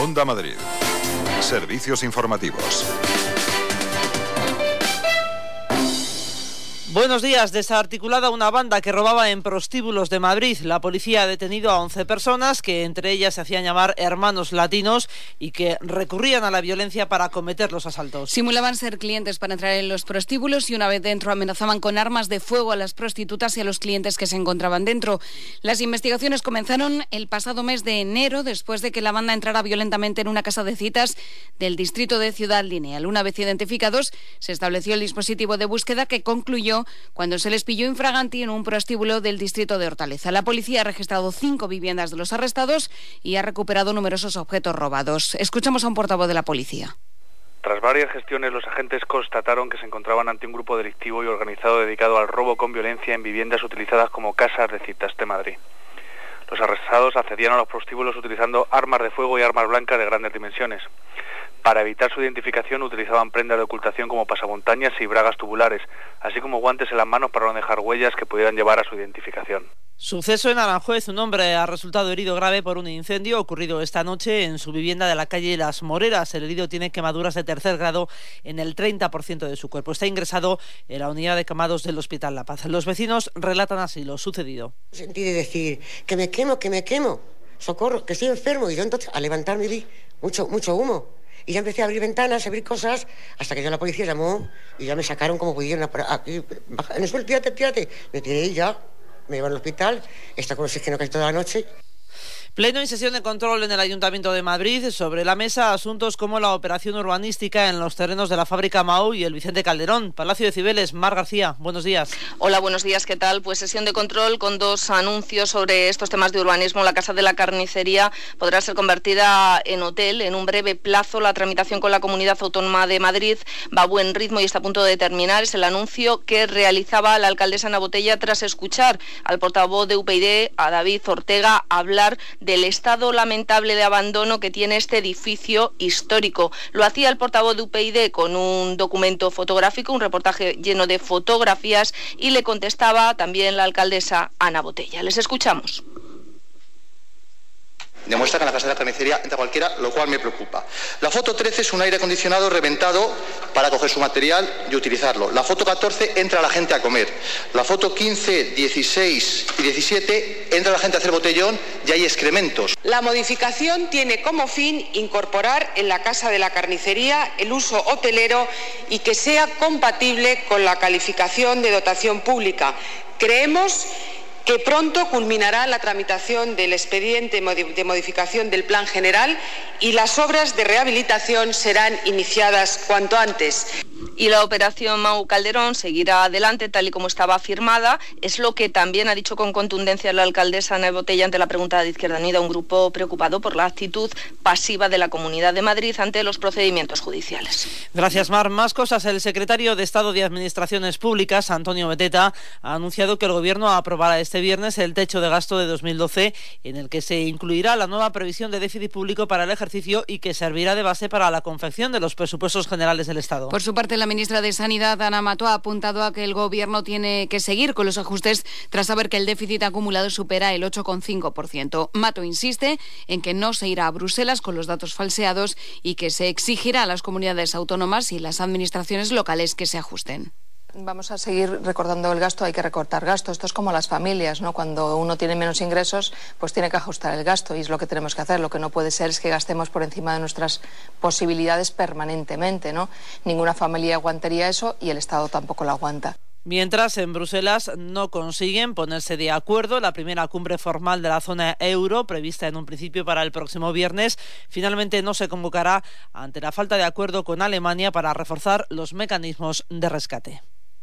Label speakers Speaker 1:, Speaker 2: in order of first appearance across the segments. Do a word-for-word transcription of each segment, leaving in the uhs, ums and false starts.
Speaker 1: Onda Madrid. Servicios informativos.
Speaker 2: Buenos días. Desarticulada una banda que robaba en prostíbulos de Madrid. La policía ha detenido a once personas que entre ellas se hacían llamar hermanos latinos y que recurrían a la violencia para cometer los asaltos.
Speaker 3: Simulaban ser clientes para entrar en los prostíbulos y una vez dentro amenazaban con armas de fuego a las prostitutas y a los clientes que se encontraban dentro. Las investigaciones comenzaron el pasado mes de enero después de que la banda entrara violentamente en una casa de citas del distrito de Ciudad Lineal. Una vez identificados, se estableció el dispositivo de búsqueda que concluyó cuando se les pilló infraganti en un prostíbulo del distrito de Hortaleza. La policía ha registrado cinco viviendas de los arrestados y ha recuperado numerosos objetos robados. Escuchamos a un portavoz de la policía.
Speaker 4: Tras varias gestiones, los agentes constataron que se encontraban ante un grupo delictivo y organizado dedicado al robo con violencia en viviendas utilizadas como casas de citas de Madrid. Los arrestados accedían a los prostíbulos utilizando armas de fuego y armas blancas de grandes dimensiones. Para evitar su identificación utilizaban prendas de ocultación como pasamontañas y bragas tubulares, así como guantes en las manos para no dejar huellas que pudieran llevar a su identificación.
Speaker 2: Suceso en Aranjuez. Un hombre ha resultado herido grave por un incendio ocurrido esta noche en su vivienda de la calle Las Moreras. El herido tiene quemaduras de tercer grado en el treinta por ciento de su cuerpo. Está ingresado en la unidad de quemados del Hospital La Paz. Los vecinos relatan así lo sucedido.
Speaker 5: Sentí de decir, que me quemo, que me quemo, socorro, que estoy enfermo. Y yo entonces, al levantarme vi mucho, mucho humo. Y ya empecé a abrir ventanas, a abrir cosas, hasta que ya la policía llamó y ya me sacaron como pudieron. Aquí, en el suelo, tírate, tírate. Me tiré y ya me llevaron al hospital. Está con oxígeno casi toda la noche.
Speaker 2: Pleno y sesión de control en el Ayuntamiento de Madrid. Sobre la mesa, asuntos como la operación urbanística en los terrenos de la fábrica Mahou y el Vicente Calderón. Palacio de Cibeles, Mar García, buenos días.
Speaker 6: Hola, buenos días, ¿qué tal? Pues sesión de control con dos anuncios sobre estos temas de urbanismo. La Casa de la Carnicería podrá ser convertida en hotel en un breve plazo. La tramitación con la Comunidad Autónoma de Madrid va a buen ritmo y está a punto de terminar. Es el anuncio que realizaba la alcaldesa Ana Botella tras escuchar al portavoz de U P YD, a David Ortega, hablar del estado lamentable de abandono que tiene este edificio histórico. Lo hacía el portavoz de U P YD con un documento fotográfico, un reportaje lleno de fotografías, y le contestaba también la alcaldesa Ana Botella. Les escuchamos.
Speaker 7: Demuestra que en la Casa de la Carnicería entra cualquiera, lo cual me preocupa. La foto trece es un aire acondicionado reventado para coger su material y utilizarlo. La foto catorce entra la gente a comer. La foto quince, dieciséis y diecisiete entra la gente a hacer botellón y hay excrementos.
Speaker 8: La modificación tiene como fin incorporar en la Casa de la Carnicería el uso hotelero y que sea compatible con la calificación de dotación pública. Creemos que pronto culminará la tramitación del expediente de modificación del Plan General y las obras de rehabilitación serán iniciadas cuanto antes.
Speaker 6: Y la operación Mahou Calderón seguirá adelante tal y como estaba firmada. Es lo que también ha dicho con contundencia la alcaldesa Ana Botella ante la pregunta de Izquierda Unida, un grupo preocupado por la actitud pasiva de la Comunidad de Madrid ante los procedimientos judiciales.
Speaker 2: Gracias, Mar. Más cosas. El secretario de Estado de Administraciones Públicas, Antonio Beteta, ha anunciado que el Gobierno aprobará este viernes el techo de gasto de dos mil doce, en el que se incluirá la nueva previsión de déficit público para el ejercicio y que servirá de base para la confección de los presupuestos generales del Estado.
Speaker 3: Por su parte, la ministra de Sanidad, Ana Mato, ha apuntado a que el Gobierno tiene que seguir con los ajustes tras saber que el déficit acumulado supera el ocho coma cinco por ciento. Mato insiste en que no se irá a Bruselas con los datos falseados y que se exigirá a las comunidades autónomas y las administraciones locales que se ajusten.
Speaker 9: Vamos a seguir recortando el gasto, hay que recortar gasto. Esto es como las familias, ¿no? Cuando uno tiene menos ingresos, pues tiene que ajustar el gasto y es lo que tenemos que hacer. Lo que no puede ser es que gastemos por encima de nuestras posibilidades permanentemente, ¿no? Ninguna familia aguantaría eso y el Estado tampoco lo aguanta.
Speaker 2: Mientras, en Bruselas no consiguen ponerse de acuerdo. La primera cumbre formal de la zona euro, prevista en un principio para el próximo viernes, finalmente no se convocará ante la falta de acuerdo con Alemania para reforzar los mecanismos de rescate.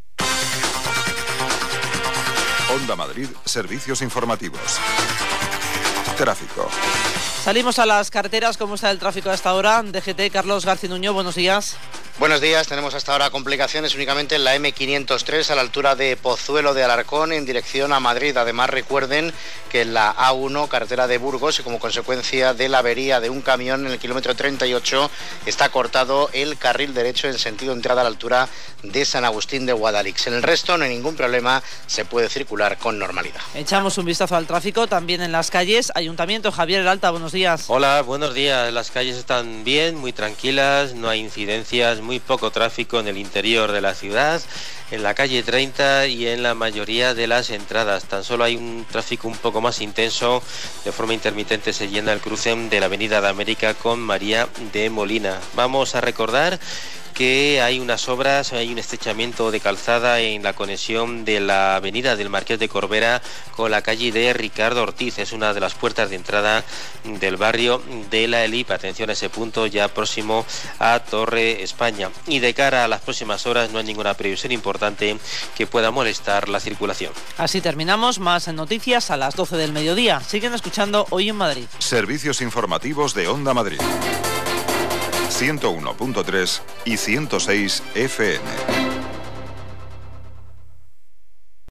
Speaker 1: Onda Madrid, servicios informativos. Tráfico.
Speaker 2: Salimos a las carreteras. ¿Cómo está el tráfico a esta hora? D G T, Carlos García Nuño, buenos días.
Speaker 10: Buenos días, tenemos hasta ahora complicaciones únicamente en la eme quinientos tres a la altura de Pozuelo de Alarcón en dirección a Madrid. Además recuerden que en la A uno, carretera de Burgos, y como consecuencia de la avería de un camión en el kilómetro treinta y ocho, está cortado el carril derecho en sentido entrada a la altura de San Agustín de Guadalix. En el resto no hay ningún problema, se puede circular con normalidad.
Speaker 2: Echamos un vistazo al tráfico también en las calles. Ayuntamiento, Javier Heralta, buenos días.
Speaker 11: Hola, buenos días. Las calles están bien, muy tranquilas, no hay incidencias, muy poco tráfico en el interior de la ciudad, en la calle treinta y en la mayoría de las entradas. Tan solo hay un tráfico un poco más intenso, de forma intermitente se llena el cruce de la Avenida de América con María de Molina. Vamos a recordar que hay unas obras, hay un estrechamiento de calzada en la conexión de la avenida del Marqués de Corbera con la calle de Ricardo Ortiz. Es una de las puertas de entrada del barrio de la Elip. Atención a ese punto, ya próximo a Torre España. Y de cara a las próximas horas no hay ninguna previsión importante que pueda molestar la circulación.
Speaker 2: Así terminamos. Más en noticias a las doce del mediodía. Siguen escuchando Hoy en Madrid.
Speaker 1: Servicios informativos de Onda Madrid. ciento uno punto tres y ciento seis F M.